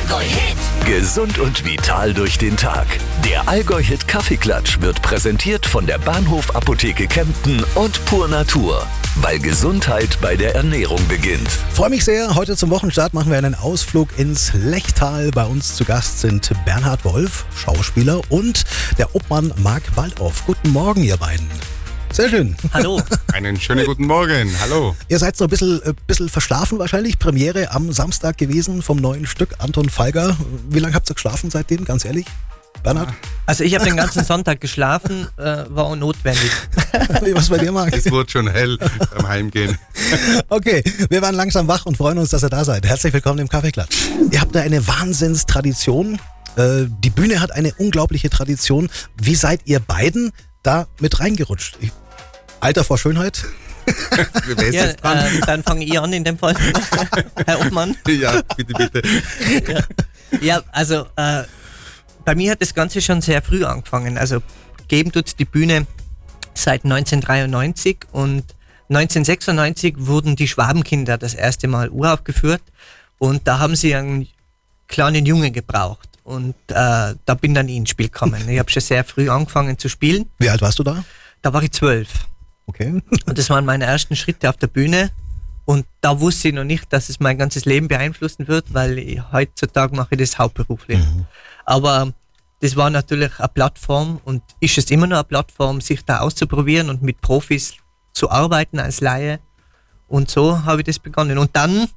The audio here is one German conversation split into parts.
Allgäu-Hit. Gesund und vital durch den Tag. Der Allgäu-Hit Kaffeeklatsch wird präsentiert von der Bahnhof Apotheke Kempten und Pur Natur. Weil Gesundheit bei der Ernährung beginnt. Freue mich sehr. Heute zum Wochenstart machen wir einen Ausflug ins Lechtal. Bei uns zu Gast sind Bernhard Wolf, Schauspieler, und der Obmann Marc Waldhoff. Guten Morgen, ihr beiden. Sehr schön. Hallo. Einen schönen guten Morgen. Hallo. Ihr seid so ein bisschen verschlafen wahrscheinlich. Premiere am Samstag gewesen vom neuen Stück Anton Falger. Wie lange habt ihr geschlafen seitdem, ganz ehrlich? Bernhard? Also ich habe den ganzen Sonntag geschlafen, war auch notwendig. Was bei dir, Marc? Es wurde schon hell beim Heimgehen. Okay, wir waren langsam wach und freuen uns, dass ihr da seid. Herzlich willkommen im Kaffeeklatsch. Ihr habt da eine Wahnsinnstradition. Die Bühne hat eine unglaubliche Tradition. Wie seid ihr beiden da mit reingerutscht? Alter vor Schönheit? Wer ist jetzt dran? Dann fange ich an in dem Fall, Herr Obmann. Ja, bitte. Ja, also bei mir hat das Ganze schon sehr früh angefangen. Also geben tut die Bühne seit 1993 und 1996 wurden die Schwabenkinder das erste Mal uraufgeführt und da haben sie einen kleinen Junge gebraucht und da bin dann ich ins Spiel gekommen. Ich habe schon sehr früh angefangen zu spielen. Wie alt warst du da? Da war ich 12. Okay. Und das waren meine ersten Schritte auf der Bühne. Und da wusste ich noch nicht, dass es mein ganzes Leben beeinflussen wird, weil heutzutage mache ich das hauptberuflich. Aber das war natürlich eine Plattform und ist es immer noch eine Plattform, sich da auszuprobieren und mit Profis zu arbeiten als Laie. Und so habe ich das begonnen. Und dann,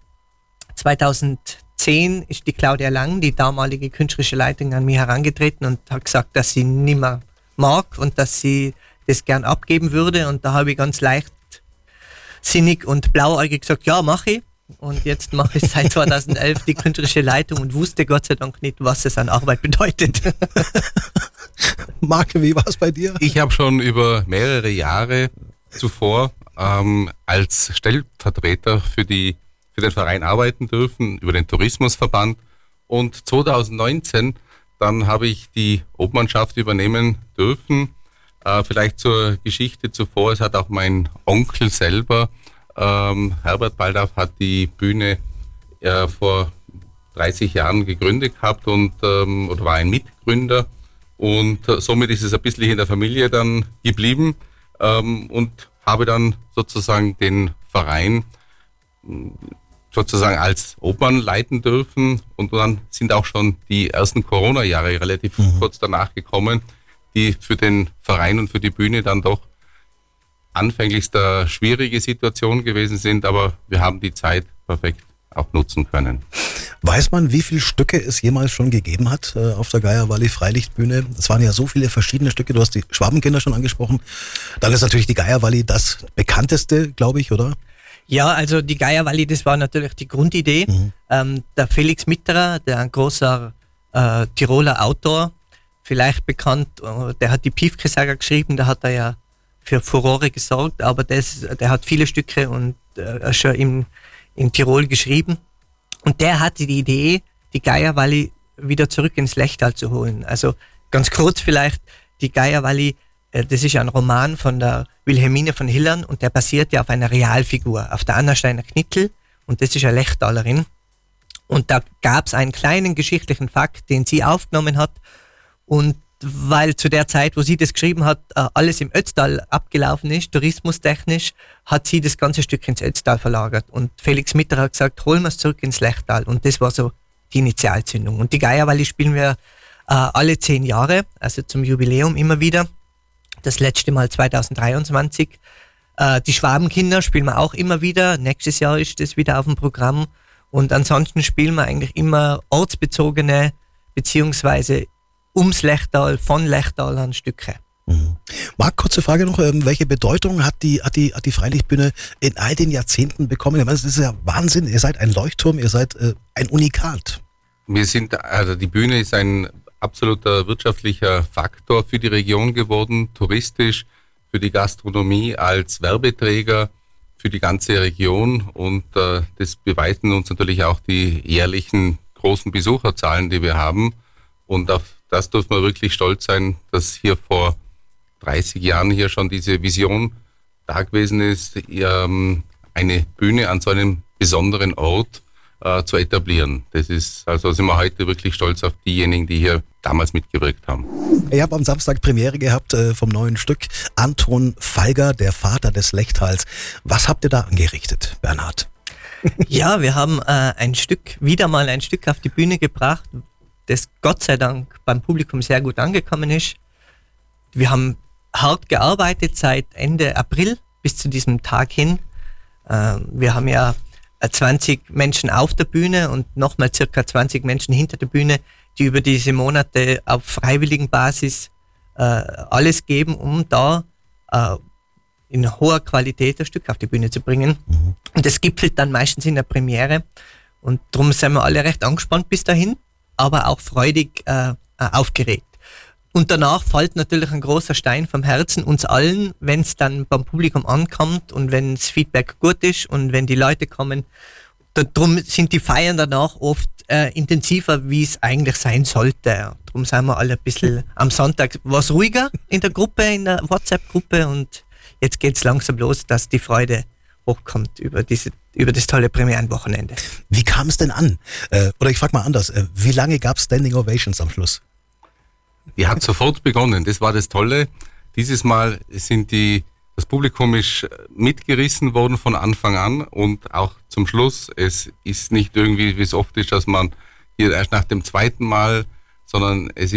2010, ist die Claudia Lang, die damalige künstlerische Leitung, an mich herangetreten und hat gesagt, dass sie nicht mehr mag und dass sie das gern abgeben würde. Und da habe ich ganz leichtsinnig und blauäugig gesagt, ja, mache ich. Und jetzt mache ich seit 2011 die künstlerische Leitung und wusste Gott sei Dank nicht, was es an Arbeit bedeutet. Marc, wie war es bei dir? Ich habe schon über mehrere Jahre zuvor als Stellvertreter für den Verein arbeiten dürfen, über den Tourismusverband. Und 2019, dann habe ich die Obmannschaft übernehmen dürfen. Vielleicht zur Geschichte zuvor, es hat auch mein Onkel selber, Herbert Waldhoff, hat die Bühne vor 30 Jahren gegründet gehabt oder war ein Mitgründer und somit ist es ein bisschen in der Familie dann geblieben und habe dann sozusagen den Verein sozusagen als Obmann leiten dürfen und dann sind auch schon die ersten Corona-Jahre relativ kurz danach gekommen, die für den Verein und für die Bühne dann doch anfänglich eine schwierige Situation gewesen sind, aber wir haben die Zeit perfekt auch nutzen können. Weiß man, wie viele Stücke es jemals schon gegeben hat auf der Geierwalli Freilichtbühne? Es waren ja so viele verschiedene Stücke, du hast die Schwabenkinder schon angesprochen. Dann ist natürlich die Geierwalli das bekannteste, glaube ich, oder? Ja, also die Geierwalli, das war natürlich die Grundidee. Der Felix Mitterer, der ein großer Tiroler Autor, vielleicht bekannt, der hat die Piefke-Saga geschrieben, da hat er ja für Furore gesorgt, aber der hat viele Stücke und schon in Tirol geschrieben. Und der hatte die Idee, die Geierwalli wieder zurück ins Lechtal zu holen. Also ganz kurz vielleicht, die Geierwalli, das ist ein Roman von der Wilhelmine von Hillern und der basiert ja auf einer Realfigur, auf der Anna Steiner-Knittel und das ist eine Lechtalerin. Und da gab es einen kleinen geschichtlichen Fakt, den sie aufgenommen hat und weil zu der Zeit, wo sie das geschrieben hat, alles im Ötztal abgelaufen ist, tourismustechnisch, hat sie das ganze Stück ins Ötztal verlagert. Und Felix Mitterer hat gesagt, holen wir es zurück ins Lechtal. Und das war so die Initialzündung. Und die Geierwalli spielen wir alle 10 Jahre, also zum Jubiläum immer wieder. Das letzte Mal 2023. Die Schwabenkinder spielen wir auch immer wieder. Nächstes Jahr ist das wieder auf dem Programm. Und ansonsten spielen wir eigentlich immer ortsbezogene, beziehungsweise ums Lechtal, von Lechtal an Stücke. Marc, kurze Frage noch, welche Bedeutung hat die Freilichtbühne in all den Jahrzehnten bekommen? Ich meine, das ist ja Wahnsinn, ihr seid ein Leuchtturm, ihr seid ein Unikat. Die Bühne ist ein absoluter wirtschaftlicher Faktor für die Region geworden, touristisch, für die Gastronomie als Werbeträger, für die ganze Region und das beweisen uns natürlich auch die jährlichen großen Besucherzahlen, die wir haben und auf das dürfen wir wirklich stolz sein, dass hier vor 30 Jahren hier schon diese Vision da gewesen ist, eine Bühne an so einem besonderen Ort zu etablieren. Das ist, also sind wir heute wirklich stolz auf diejenigen, die hier damals mitgewirkt haben. Ich habe am Samstag Premiere gehabt vom neuen Stück Anton Falger, der Vater des Lechthals. Was habt ihr da angerichtet, Bernhard? Ja, wir haben wieder mal ein Stück auf die Bühne gebracht, das Gott sei Dank beim Publikum sehr gut angekommen ist. Wir haben hart gearbeitet seit Ende April bis zu diesem Tag hin. Wir haben ja 20 Menschen auf der Bühne und nochmal circa 20 Menschen hinter der Bühne, die über diese Monate auf freiwilligen Basis alles geben, um da in hoher Qualität das Stück auf die Bühne zu bringen. Und das gipfelt dann meistens in der Premiere. Und darum sind wir alle recht angespannt bis dahin, aber auch freudig aufgeregt. Und danach fällt natürlich ein großer Stein vom Herzen uns allen, wenn es dann beim Publikum ankommt und wenn das Feedback gut ist und wenn die Leute kommen. Darum sind die Feiern danach oft intensiver, wie es eigentlich sein sollte. Darum sind wir alle ein bisschen am Sonntag was ruhiger in der Gruppe, in der WhatsApp-Gruppe, und jetzt geht es langsam los, dass die Freude hochkommt über das tolle Premierenwochenende. Wie kam es denn an? Oder ich frage mal anders, wie lange gab es Standing Ovations am Schluss? Die hat sofort begonnen, das war das Tolle. Dieses Mal das Publikum ist mitgerissen worden von Anfang an und auch zum Schluss. Es ist nicht irgendwie, wie es oft ist, dass man hier erst nach dem zweiten Mal, sondern das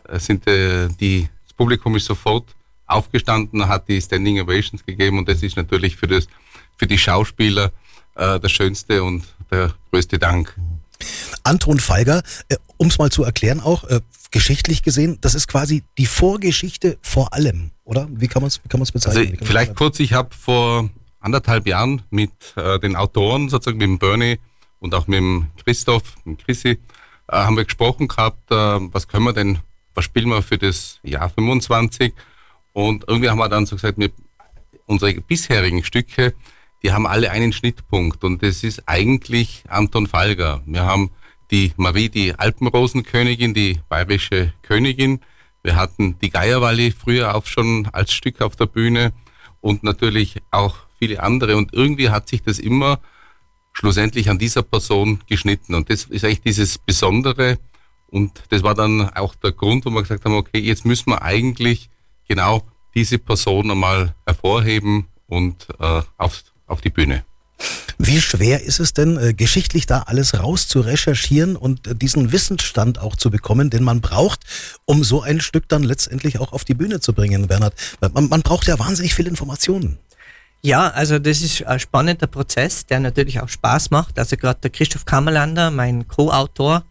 Publikum ist sofort aufgestanden, hat die Standing Ovations gegeben, und das ist natürlich für die Schauspieler das Schönste und der größte Dank. Anton Falger, um es mal zu erklären auch, geschichtlich gesehen, das ist quasi die Vorgeschichte vor allem, oder? Wie kann man es bezeichnen? Also vielleicht kurz, ich habe vor 1,5 Jahren mit den Autoren, sozusagen mit dem Bernie und auch mit dem Christoph, mit dem Chrissy, haben wir gesprochen gehabt, was spielen wir für das Jahr 25, und irgendwie haben wir dann so gesagt, unsere bisherigen Stücke, die haben alle einen Schnittpunkt, und das ist eigentlich Anton Falger. Wir haben die Marie, die Alpenrosenkönigin, die bayerische Königin. Wir hatten die Geierwalli früher auch schon als Stück auf der Bühne und natürlich auch viele andere. Und irgendwie hat sich das immer schlussendlich an dieser Person geschnitten. Und das ist eigentlich dieses Besondere. Und das war dann auch der Grund, wo wir gesagt haben, okay, jetzt müssen wir eigentlich genau diese Person einmal hervorheben und auf die Bühne. Wie schwer ist es denn, geschichtlich da alles raus zu recherchieren und diesen Wissensstand auch zu bekommen, den man braucht, um so ein Stück dann letztendlich auch auf die Bühne zu bringen, Bernhard? Man braucht ja wahnsinnig viel Informationen. Ja, also das ist ein spannender Prozess, der natürlich auch Spaß macht. Also gerade der Christoph Kammerlander, mein Co-Autor,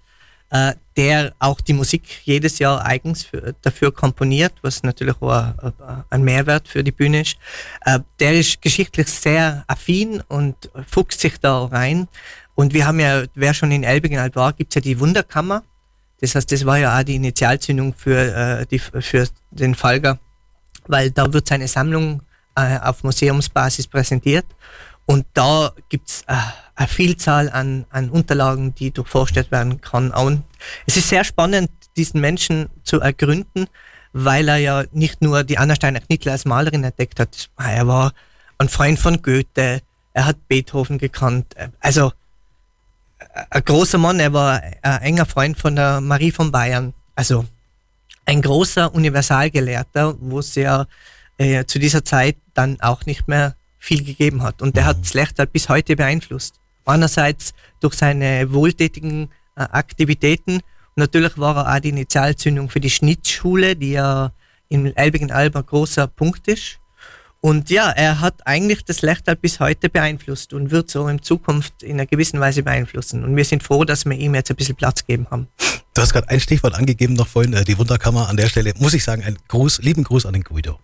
der auch die Musik jedes Jahr eigens dafür komponiert, was natürlich auch ein Mehrwert für die Bühne ist. Der ist geschichtlich sehr affin und fuchst sich da rein. Und wir haben ja, wer schon in Elbingen war, gibt es ja die Wunderkammer. Das heißt, das war ja auch die Initialzündung für den Falger, weil da wird seine Sammlung auf Museumsbasis präsentiert. Und da gibt's eine Vielzahl an Unterlagen, die durchforstet werden kann. Und es ist sehr spannend, diesen Menschen zu ergründen, weil er ja nicht nur die Anna Steiner-Knittel als Malerin entdeckt hat. Er war ein Freund von Goethe, er hat Beethoven gekannt. Also ein großer Mann, er war ein enger Freund von der Marie von Bayern. Also ein großer Universalgelehrter, wo es ja zu dieser Zeit dann auch nicht mehr viel gegeben hat. Und der hat das Lechtal bis heute beeinflusst. Einerseits durch seine wohltätigen Aktivitäten. Und natürlich war er auch die Initialzündung für die Schnittschule, die ja in Elbingen-Alb ein großer Punkt ist. Und ja, er hat eigentlich das Lechtal bis heute beeinflusst und wird so in Zukunft in einer gewissen Weise beeinflussen. Und wir sind froh, dass wir ihm jetzt ein bisschen Platz geben haben. Du hast gerade ein Stichwort angegeben noch vorhin, die Wunderkammer. An der Stelle muss ich sagen, lieben Gruß an den Guido.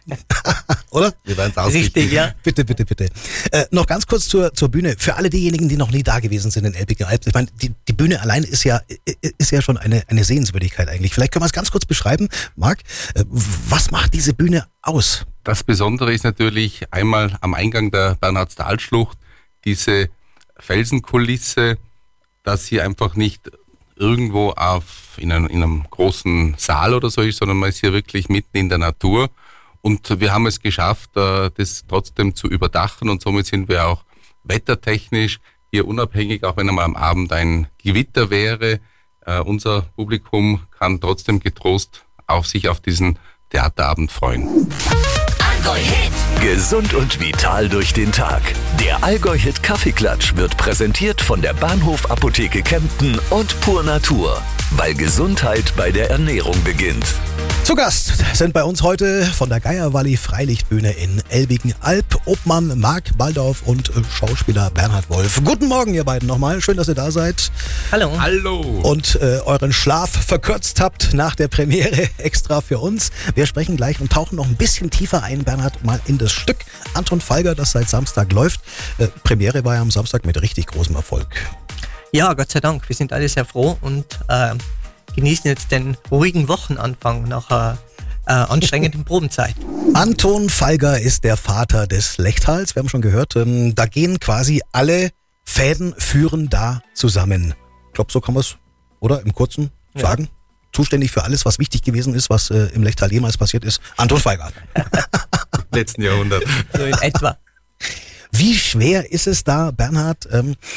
Oder? Wir werden es ausrichten. Richtig, ja. Bitte. Noch ganz kurz zur Bühne. Für alle diejenigen, die noch nie da gewesen sind in Elbingen-Alb. Ich meine, die Bühne allein ist ja schon eine Sehenswürdigkeit eigentlich. Vielleicht können wir es ganz kurz beschreiben. Marc, was macht diese Bühne aus? Das Besondere ist natürlich einmal am Eingang der Bernhardstalschlucht diese Felsenkulisse, dass hier einfach nicht irgendwo in einem großen Saal oder so ist, sondern man ist hier wirklich mitten in der Natur. Und wir haben es geschafft, das trotzdem zu überdachen, und somit sind wir auch wettertechnisch hier unabhängig, auch wenn einmal am Abend ein Gewitter wäre, unser Publikum kann trotzdem getrost sich auf diesen Theaterabend freuen. Allgäu Hit. Gesund und vital durch den Tag. Der Allgäu Hit Kaffeeklatsch wird präsentiert von der Bahnhof Apotheke Kempten und Pur Natur, weil Gesundheit bei der Ernährung beginnt. Zu Gast sind bei uns heute von der Geierwalli Freilichtbühne in Elbigen-Alb Obmann Marc Baldorf und Schauspieler Bernhard Wolf. Guten Morgen, ihr beiden nochmal. Schön, dass ihr da seid. Hallo. Hallo. Und euren Schlaf verkürzt habt nach der Premiere extra für uns. Wir sprechen gleich und tauchen noch ein bisschen tiefer ein, Bernhard, mal in das Stück Anton Falger, das seit Samstag läuft. Premiere war ja am Samstag mit richtig großem Erfolg. Ja, Gott sei Dank. Wir sind alle sehr froh und genießen jetzt den ruhigen Wochenanfang nach einer anstrengenden Probenzeit. Anton Falger ist der Vater des Lechtals. Wir haben schon gehört, da gehen quasi alle Fäden führen da zusammen. Ich glaube, so kann man es, oder? Im Kurzen sagen. Zuständig für alles, was wichtig gewesen ist, was im Lechtal jemals passiert ist. Anton Falger. Letzten Jahrhundert. So in etwa. Wie schwer ist es da, Bernhard,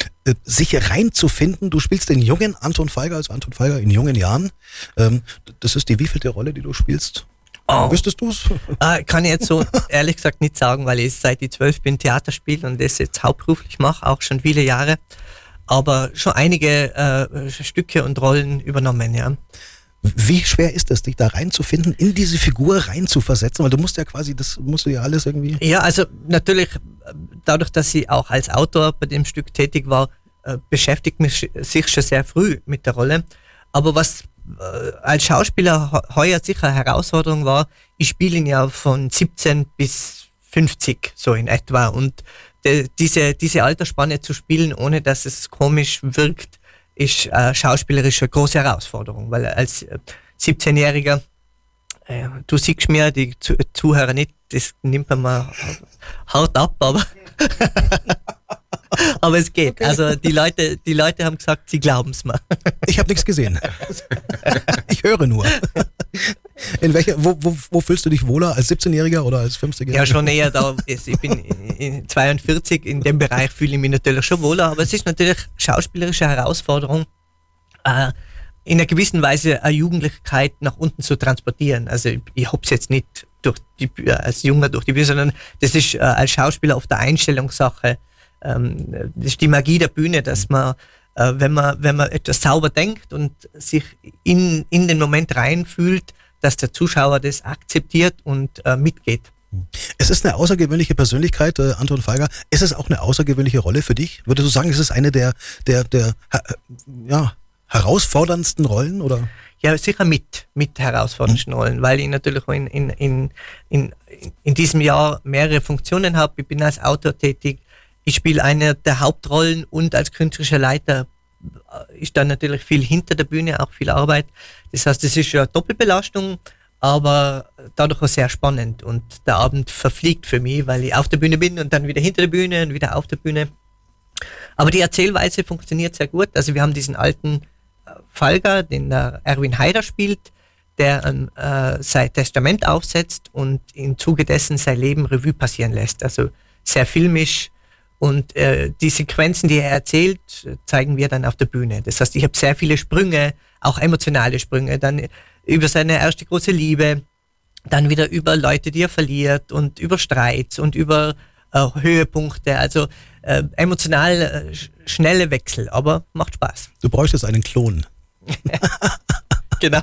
sich reinzufinden? Du spielst den jungen Anton Falger, also Anton Falger in jungen Jahren. Das ist die wievielte Rolle, die du spielst? Oh. Wüsstest du es? Kann ich jetzt so ehrlich gesagt nicht sagen, weil ich seit ich 12 bin Theater spiele und das jetzt hauptberuflich mache, auch schon viele Jahre. Aber schon einige Stücke und Rollen übernommen, ja. Wie schwer ist es, dich da reinzufinden, in diese Figur reinzuversetzen? Weil du musst ja quasi, das musst du ja alles irgendwie... Ja, also natürlich, dadurch, dass ich auch als Autor bei dem Stück tätig war, beschäftigt mich sich schon sehr früh mit der Rolle. Aber was als Schauspieler heuer sicher eine Herausforderung war, ich spiele ihn ja von 17 bis 50, so in etwa. Und diese Altersspanne zu spielen, ohne dass es komisch wirkt, ist schauspielerisch eine große Herausforderung, weil als 17-Jähriger, du siehst mir, die Zuhörer nicht, das nimmt man mal hart ab, aber, aber es geht. Okay. Also die Leute haben gesagt, sie glauben es mir. Ich habe nichts gesehen. Ich höre nur. In wo fühlst du dich wohler, als 17-Jähriger oder als 50-Jähriger? Ja, schon eher da. Ich bin in 42, in dem Bereich fühle ich mich natürlich schon wohler, aber es ist natürlich schauspielerische Herausforderung, in einer gewissen Weise eine Jugendlichkeit nach unten zu transportieren. Also ich hab's jetzt nicht als Junger durch die Bühne, sondern das ist als Schauspieler oft eine Einstellungssache. Das ist die Magie der Bühne, dass man wenn man etwas sauber denkt und sich in den Moment reinfühlt, dass der Zuschauer das akzeptiert und mitgeht. Es ist eine außergewöhnliche Persönlichkeit, Anton Falger. Ist es auch eine außergewöhnliche Rolle für dich? Würdest du sagen, ist es eine der herausforderndsten Rollen, oder? Ja, sicher mit herausforderndsten Rollen, weil ich natürlich in diesem Jahr mehrere Funktionen habe. Ich bin als Autor tätig, ich spiele eine der Hauptrollen und als künstlerischer Leiter ist dann natürlich viel hinter der Bühne, auch viel Arbeit. Das heißt, es ist ja eine Doppelbelastung, aber dadurch auch sehr spannend und der Abend verfliegt für mich, weil ich auf der Bühne bin und dann wieder hinter der Bühne und wieder auf der Bühne. Aber die Erzählweise funktioniert sehr gut. Also wir haben diesen alten Falger, den der Erwin Heider spielt, der sein Testament aufsetzt und im Zuge dessen sein Leben Revue passieren lässt. Also sehr filmisch. Und die Sequenzen, die er erzählt, zeigen wir dann auf der Bühne. Das heißt, ich habe sehr viele Sprünge, auch emotionale Sprünge, dann über seine erste große Liebe, dann wieder über Leute, die er verliert und über Streits und über Höhepunkte. Also emotional schnelle Wechsel, aber macht Spaß. Du bräuchtest einen Klon. Genau.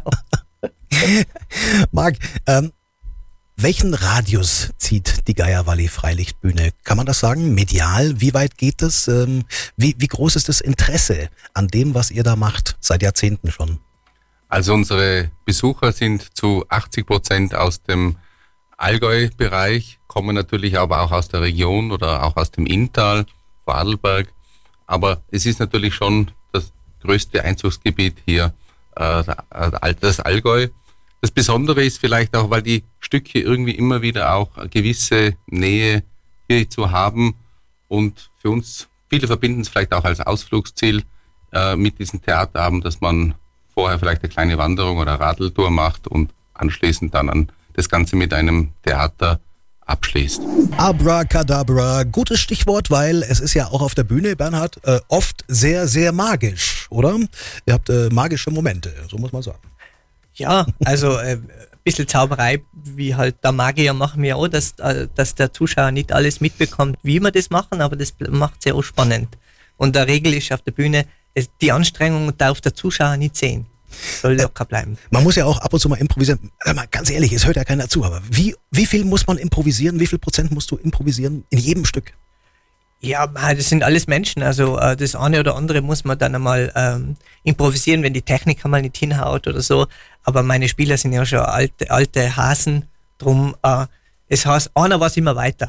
Marc, welchen Radius zieht die Geierwalli Freilichtbühne? Kann man das sagen? Medial? Wie weit geht das? Wie groß ist das Interesse an dem, was ihr da macht? Seit Jahrzehnten schon. Also unsere Besucher sind zu 80% aus dem Allgäu-Bereich, kommen natürlich aber auch aus der Region oder auch aus dem Inntal, Vorarlberg. Aber es ist natürlich schon das größte Einzugsgebiet hier, das Allgäu. Das Besondere ist vielleicht auch, weil die Stücke irgendwie immer wieder auch eine gewisse Nähe hier zu haben und für uns, viele verbinden es vielleicht auch als Ausflugsziel mit diesem Theaterabend, dass man vorher vielleicht eine kleine Wanderung oder Radeltour macht und anschließend dann das Ganze mit einem Theaterabend abschließt. Abracadabra, gutes Stichwort, weil es ist ja auch auf der Bühne, Bernhard, oft sehr, sehr magisch, oder? Ihr habt magische Momente, so muss man sagen. Ja, also ein bisschen Zauberei, wie halt der Magier machen wir auch, dass der Zuschauer nicht alles mitbekommt, wie wir das machen, aber das macht es ja auch spannend. Und der Regel ist auf der Bühne, die Anstrengung darf der Zuschauer nicht sehen. Soll locker bleiben. Man muss ja auch ab und zu mal improvisieren. Mal ganz ehrlich, es hört ja keiner zu, aber wie viel muss man improvisieren? Wie viel Prozent musst du improvisieren in jedem Stück? Ja, das sind alles Menschen. Also das eine oder andere muss man dann einmal improvisieren, wenn die Technik einmal nicht hinhaut oder so. Aber meine Spieler sind ja schon alte Hasen. Drum, es heißt, einer weiß immer weiter.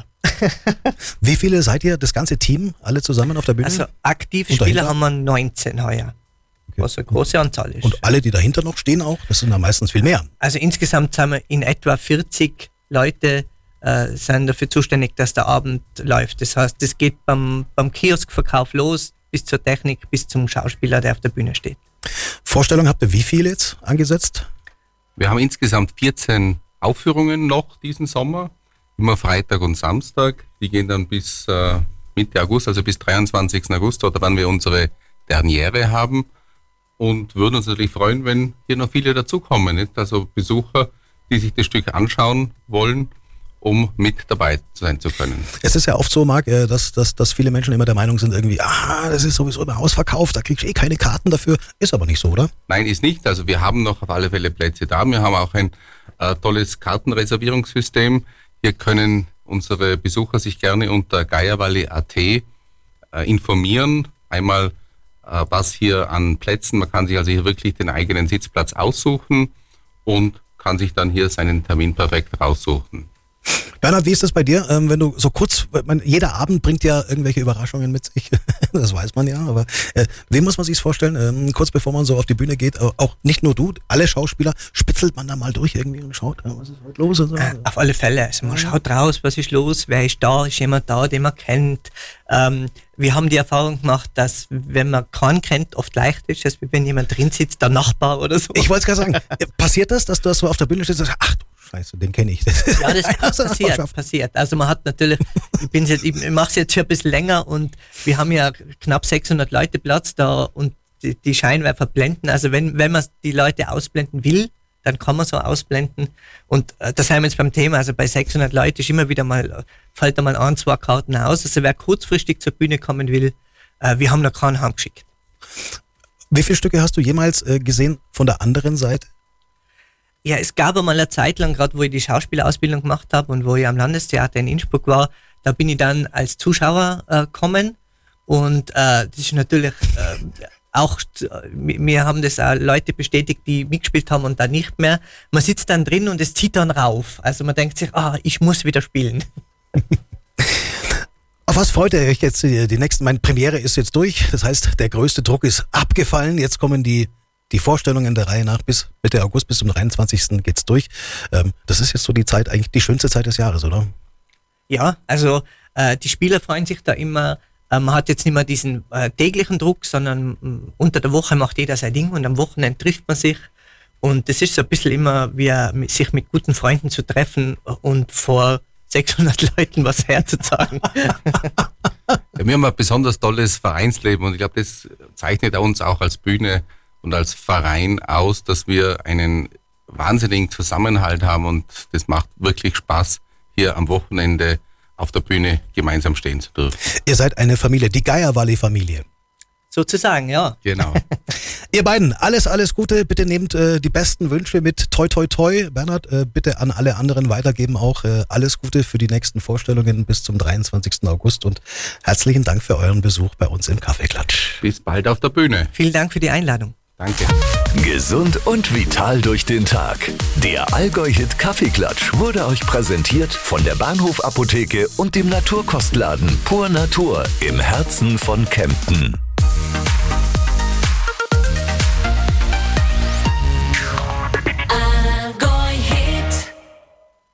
Wie viele seid ihr, das ganze Team, alle zusammen auf der Bühne? Also aktive Spieler haben wir 19 heuer. Okay. Was eine große Anzahl ist. Und alle, die dahinter noch stehen auch, das sind ja meistens viel mehr. Also insgesamt sind wir in etwa 40 Leute sind dafür zuständig, dass der Abend läuft. Das heißt, das geht beim Kioskverkauf los, bis zur Technik, bis zum Schauspieler, der auf der Bühne steht. Vorstellung habt ihr wie viel jetzt angesetzt? Wir haben insgesamt 14 Aufführungen noch diesen Sommer, immer Freitag und Samstag. Die gehen dann bis Mitte August, also bis 23. August, oder wann wir unsere Derniere haben. Und würden uns natürlich freuen, wenn hier noch viele dazukommen, nicht? Also Besucher, die sich das Stück anschauen wollen, um mit dabei sein zu können. Es ist ja oft so, Marc, dass viele Menschen immer der Meinung sind, irgendwie, das ist sowieso immer ausverkauft, da kriegst du keine Karten dafür. Ist aber nicht so, oder? Nein, ist nicht. Also wir haben noch auf alle Fälle Plätze da. Wir haben auch ein tolles Kartenreservierungssystem. Hier können unsere Besucher sich gerne unter geiervalley.at informieren. Einmal was hier an Plätzen, man kann sich also hier wirklich den eigenen Sitzplatz aussuchen und kann sich dann hier seinen Termin perfekt raussuchen. Bernhard, wie ist das bei dir? Wenn du so kurz, jeder Abend bringt ja irgendwelche Überraschungen mit sich, das weiß man ja, aber wie muss man sich vorstellen, kurz bevor man so auf die Bühne geht, auch nicht nur du, alle Schauspieler, spitzelt man da mal durch irgendwie und schaut, was ist heute los? Und so? Auf alle Fälle, also man schaut raus, was ist los, wer ist da, ist jemand da, den man kennt. Wir haben die Erfahrung gemacht, dass wenn man keinen kennt, oft leicht ist, als wenn jemand drin sitzt, der Nachbar oder so. Ich wollte es gerade sagen, passiert das, dass du so auf der Bühne stehst und sagst, ach du Scheiße, den kenne ich. Ja, das passiert. Also man hat natürlich, ich mache es jetzt schon ein bisschen länger und wir haben ja knapp 600 Leute Platz da und die Scheinwerfer blenden. Also wenn man die Leute ausblenden will, dann kann man so ausblenden. Und das haben wir jetzt beim Thema, also bei 600 Leuten ist immer wieder mal, fällt da mal 1, 2 Karten aus. Also wer kurzfristig zur Bühne kommen will, wir haben noch keinen heimgeschickt. Wie viele Stücke hast du jemals gesehen von der anderen Seite? Ja, es gab einmal eine Zeit lang, gerade wo ich die Schauspielausbildung gemacht habe und wo ich am Landestheater in Innsbruck war, da bin ich dann als Zuschauer gekommen und das ist natürlich auch, mir haben das auch Leute bestätigt, die mitgespielt haben und dann nicht mehr. Man sitzt dann drin und es zieht dann rauf. Also man denkt sich, ich muss wieder spielen. Auf was freut ihr euch jetzt die nächsten? Meine Premiere ist jetzt durch, das heißt, der größte Druck ist abgefallen. Jetzt kommen die Vorstellungen der Reihe nach bis Mitte August, bis zum 23. geht's durch. Das ist jetzt so die Zeit, eigentlich die schönste Zeit des Jahres, oder? Ja, also die Spieler freuen sich da immer. Man hat jetzt nicht mehr diesen täglichen Druck, sondern unter der Woche macht jeder sein Ding und am Wochenende trifft man sich. Und das ist so ein bisschen immer wie sich mit guten Freunden zu treffen und vor 600 Leuten was herzusagen. Ja, wir haben ein besonders tolles Vereinsleben und ich glaube, das zeichnet uns auch als Bühne und als Verein aus, dass wir einen wahnsinnigen Zusammenhalt haben und das macht wirklich Spaß, hier am Wochenende auf der Bühne gemeinsam stehen zu dürfen. Ihr seid eine Familie, die Geiervalley-Familie. Sozusagen, ja. Genau. Ihr beiden, alles Gute. Bitte nehmt die besten Wünsche mit. Toi, toi, toi. Bernhard, bitte an alle anderen weitergeben auch alles Gute für die nächsten Vorstellungen bis zum 23. August und herzlichen Dank für euren Besuch bei uns im Kaffeeklatsch. Bis bald auf der Bühne. Vielen Dank für die Einladung. Danke. Gesund und vital durch den Tag. Der Allgäu-Hit Kaffeeklatsch wurde euch präsentiert von der Bahnhof Apotheke und dem Naturkostladen Pur Natur im Herzen von Kempten.